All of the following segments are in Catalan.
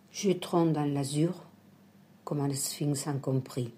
jetant dans l'azur com un esfinx incompris.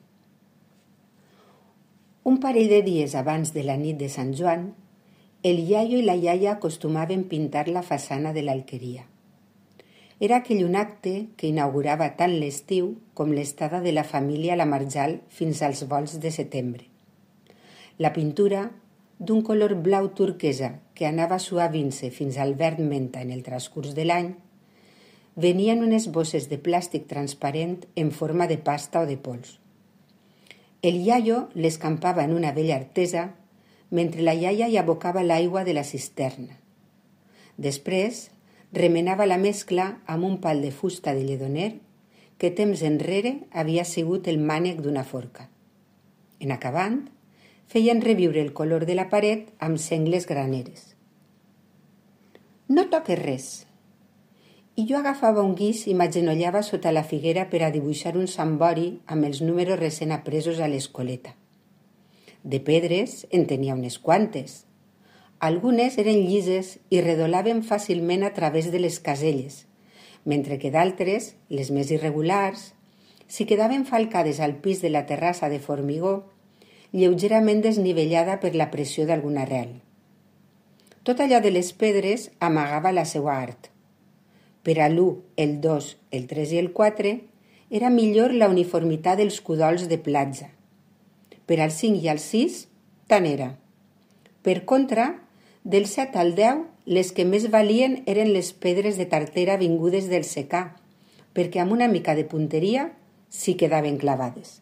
Un parell de dies abans de la nit de Sant Joan, el iaio i la iaia acostumaven pintar la façana de l'alqueria. Era aquell un acte que inaugurava tant l'estiu com l'estada de la família a la Marjal fins als volts de setembre. La pintura, d'un color blau turquesa que anava suavint-se fins al verd menta en el transcurs de l'any, venia en unes bosses de plàstic transparent en forma de pasta o de pols. El iaio l'escampava en una vella artesa mentre la iaia hi abocava l'aigua de la cisterna. Després, remenava la mescla amb un pal de fusta de lledoner que temps enrere havia sigut el mànec d'una forca. En acabant, feien reviure el color de la paret amb sengles graneres. «No toques res!» I jo agafava un guix i m'agenollava sota la figuera per a dibuixar un sambori amb els números recent apresos a l'escoleta. De pedres en tenia unes quantes. Algunes eren llises i redolaven fàcilment a través de les caselles, mentre que d'altres, les més irregulars, si quedaven falcades al pis de la terrassa de formigó, lleugerament desnivellada per la pressió d'alguna arrel. Tot allò de les pedres amagava la seva art. Per a l'1, el 2, el 3 i el 4 era millor la uniformitat dels cudols de platja. Per al 5 i al 6, tant era. Per contra, del 7 al 10, les que més valien eren les pedres de tartera vingudes del secà, perquè amb una mica de punteria sí quedaven clavades.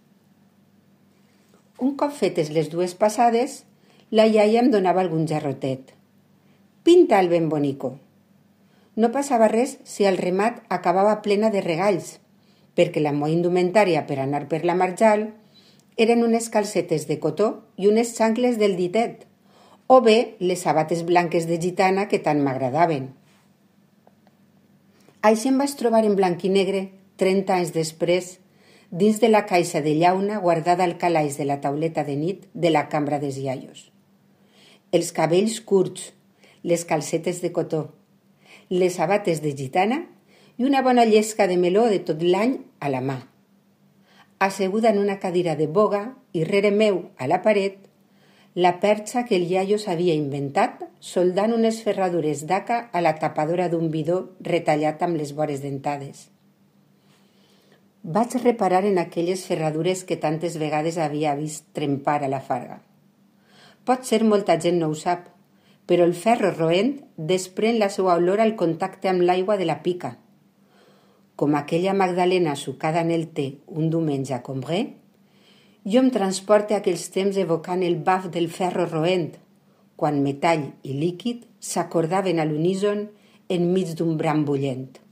Un cop fetes les dues passades, la iaia em donava algun jarrotet. «Pinta el ben bonico!» No passava res si el remat acabava plena de regalls, perquè la meua indumentària per anar per la Marjal eren unes calcetes de cotó i unes xancles del ditet, o bé les sabates blanques de gitana que tant m'agradaven. Així em vaig trobar en blanc i negre, 30 anys després, dins de la caixa de llauna guardada al calaix de la tauleta de nit de la cambra dels iaios. Els cabells curts, les calcetes de cotó, les sabates de gitana i una bona llesca de meló de tot l'any a la mà. Asseguda en una cadira de boga i rere meu, a la paret, la perxa que el iaio s'havia inventat soldant unes ferradures d'aca a la tapadora d'un bidó retallat amb les vores dentades. Vaig reparar en aquelles ferradures que tantes vegades havia vist trempar a la Farga. Potser molta gent no ho sap, però el ferro roent desprèn la seva olor al contacte amb l'aigua de la pica. Com aquella magdalena sucada en el té un diumenge a Combré, jo em transporte a aquells temps evocant el baf del ferro roent, quan metall i líquid s'acordaven a l'uníson enmig d'un bram bullent.